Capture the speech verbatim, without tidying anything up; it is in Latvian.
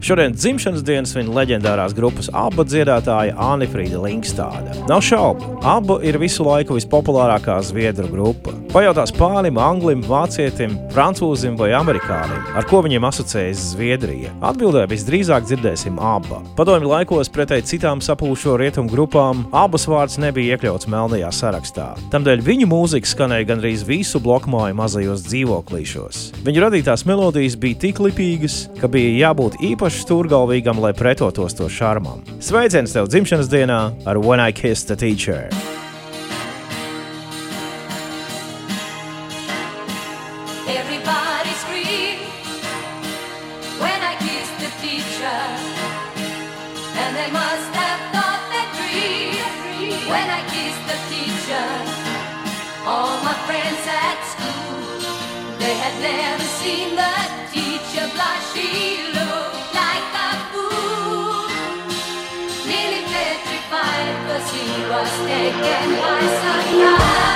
Šodien dzimšanas dienas viņa leģendārās grupas ABBA dziedātāja Anifrīda Linkstāda. Nav šaubu, ABBA ir visu laiku vispopulārākā zviedru grupa. Pajautās Spānim, Anglim, Vācietim, Francūzim vai Amerikānim, ar ko viņiem asociējas Zviedrija. Atbildē visdrīzāk dzirdēsim ABBA. Padomju laikos pretēji citām sapūšo rietumu grupām ABBAs vārds nebija iekļauts melnajā sarakstā. Tamdēļ viņu mūzika skanēja gandrīz visu blokmāju mazajos dzīvoklīšos. Viņu radītās melodijas bija tik lipīgas, ka bija jābūt īpaši stūrgalvīgam, lai pretotos to šarmam. Sveiciens tev dzimšanas dienā ar When I Kissed a Teacher! Everybody scream when I kissed the teacher, and they must have thought that dream when I kissed the teacher. All my friends at school, they had never seen the teacher blush. She looked like a fool, nearly petrified, 'cause he was taken by surprise.